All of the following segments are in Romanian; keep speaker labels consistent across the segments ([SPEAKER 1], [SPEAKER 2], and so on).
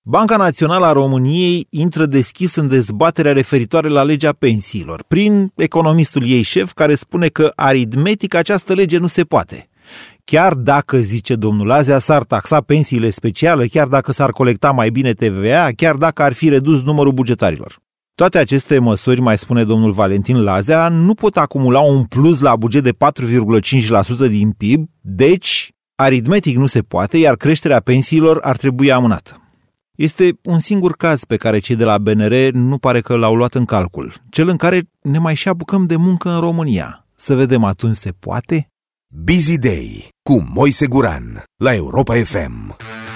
[SPEAKER 1] Banca Națională a României intră deschis în dezbaterea referitoare la legea pensiilor, prin economistul ei șef, care spune că aritmetic această lege nu se poate. Chiar dacă, zice domnul Lazea, s-ar taxa pensiile speciale, chiar dacă s-ar colecta mai bine TVA, chiar dacă ar fi redus numărul bugetarilor. Toate aceste măsuri, mai spune domnul Valentin Lazea, nu pot acumula un plus la buget de 4,5% din PIB, deci aritmetic nu se poate, iar creșterea pensiilor ar trebui amânată. Este un singur caz pe care cei de la BNR nu pare că l-au luat în calcul, cel în care ne mai și apucăm de muncă în România. Să vedem atunci se poate?
[SPEAKER 2] Busy Day cu Moise Guran la Europa FM.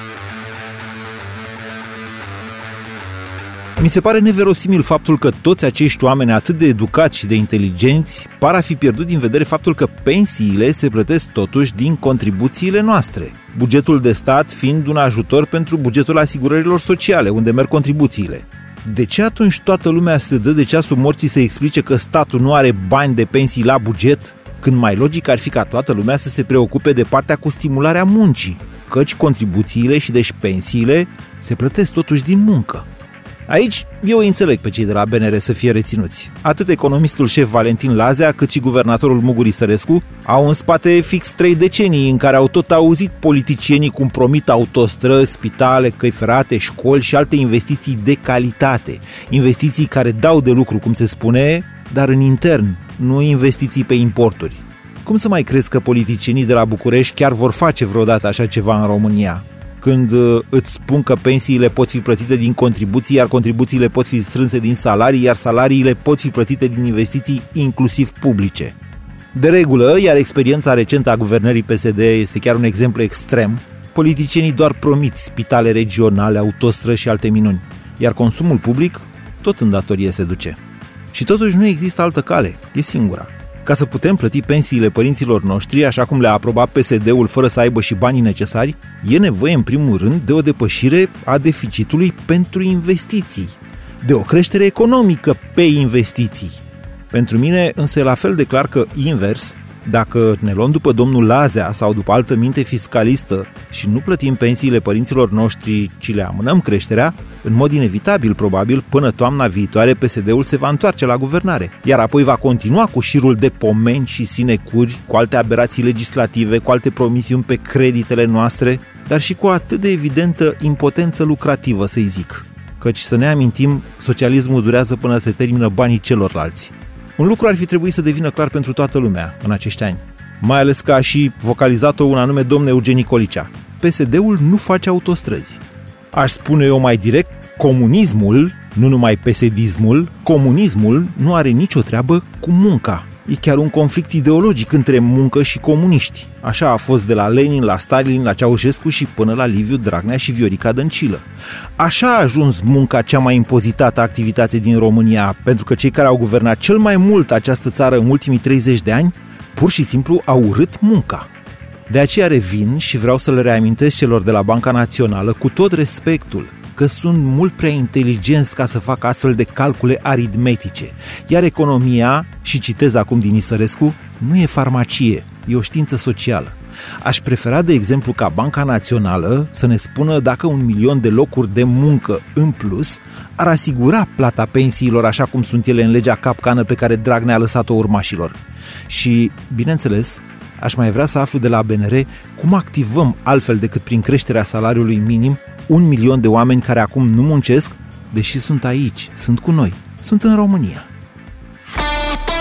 [SPEAKER 1] Mi se pare neverosimil faptul că toți acești oameni atât de educați și de inteligenți par a fi pierdut din vedere faptul că pensiile se plătesc totuși din contribuțiile noastre, bugetul de stat fiind un ajutor pentru bugetul asigurărilor sociale, unde merg contribuțiile. De ce atunci toată lumea se dă de ceasul morții să explice că statul nu are bani de pensii la buget, când mai logic ar fi ca toată lumea să se preocupe de partea cu stimularea muncii, căci contribuțiile și deci pensiile se plătesc totuși din muncă. Aici eu îi înțeleg pe cei de la BNR să fie reținuți. Atât economistul șef Valentin Lazea, cât și guvernatorul Muguri Sărescu au în spate fix 3 decenii în care au tot auzit politicienii cum promit autostrăzi, spitale, căi ferate, școli și alte investiții de calitate. Investiții care dau de lucru, cum se spune, dar în intern, nu investiții pe importuri. Cum să mai crezi că politicienii de la București chiar vor face vreodată așa ceva în România? Când îți spun că pensiile pot fi plătite din contribuții, iar contribuțiile pot fi strânse din salarii, iar salariile pot fi plătite din investiții, inclusiv publice. De regulă, iar experiența recentă a guvernării PSD este chiar un exemplu extrem, politicienii doar promit spitale regionale, autostrăzi și alte minuni, iar consumul public tot în datorie se duce. Și totuși nu există altă cale, e singura. Ca să putem plăti pensiile părinților noștri, așa cum le-a aprobat PSD-ul fără să aibă și banii necesari, e nevoie în primul rând de o depășire a deficitului pentru investiții, de o creștere economică pe investiții. Pentru mine însă e la fel de clar că invers, dacă ne luăm după domnul Lazea sau după altă minte fiscalistă și nu plătim pensiile părinților noștri, ci le amânăm creșterea, în mod inevitabil, probabil, până toamna viitoare PSD-ul se va întoarce la guvernare, iar apoi va continua cu șirul de pomeni și sinecuri, cu alte aberații legislative, cu alte promisiuni pe creditele noastre, dar și cu atât de evidentă impotență lucrativă, să-i zic. Căci, să ne amintim, socialismul durează până se termină banii celorlalți. Un lucru ar fi trebuit să devină clar pentru toată lumea în acești ani, mai ales că a și vocalizat-o un anume domn Eugen Nicolicea. PSD-ul nu face autostrăzi. Aș spune eu mai direct, comunismul, nu numai PSD-ismul, comunismul nu are nicio treabă cu munca. E chiar un conflict ideologic între muncă și comuniști. Așa a fost de la Lenin, la Stalin, la Ceaușescu și până la Liviu Dragnea și Viorica Dăncilă. Așa a ajuns munca cea mai impozitată activitate din România, pentru că cei care au guvernat cel mai mult această țară în ultimii 30 de ani, pur și simplu au urât munca. De aceea revin și vreau să le reamintesc celor de la Banca Națională, cu tot respectul, că sunt mult prea inteligenți ca să facă astfel de calcule aritmetice. Iar economia, și citez acum din Isărescu, nu e farmacie, e o știință socială. Aș prefera, de exemplu, ca Banca Națională să ne spună dacă 1 milion de locuri de muncă în plus ar asigura plata pensiilor așa cum sunt ele în legea capcană pe care Dragnea a lăsat-o urmașilor. Și, bineînțeles, aș mai vrea să aflu de la BNR cum activăm altfel decât prin creșterea salariului minim 1 milion de oameni care acum nu muncesc, deși sunt aici, sunt cu noi, sunt în România.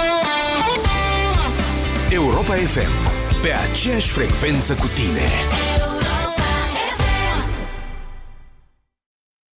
[SPEAKER 2] Europa FM, pe aceeași frecvență cu tine.